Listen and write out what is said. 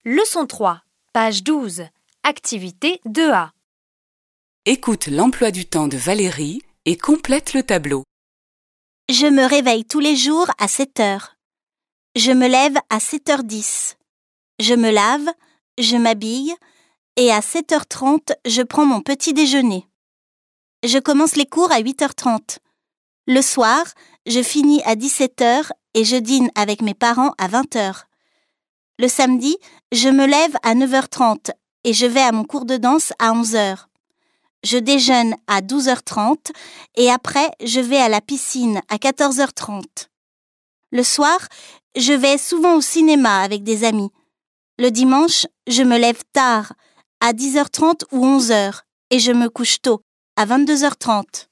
Leçon 3, page 12, activité 2A. Écoute l'emploi du temps de Valérie et complète le tableau. Je me réveille tous les jours à 7 heures. Je me lève à 7h10. Je me lave, je m'habille et à 7h30, je prends mon petit déjeuner. Je commence les cours à 8h30. Le soir, je finis à 17h et je dîne avec mes parents à 20h. Le samedi, je me lève à 9h30 et je vais à mon cours de danse à 11h. Je déjeune à 12h30 et après, je vais à la piscine à 14h30. Le soir, je vais souvent au cinéma avec des amis. Le dimanche, je me lève tard, à 10h30 ou 11h, et je me couche tôt, à 22h30.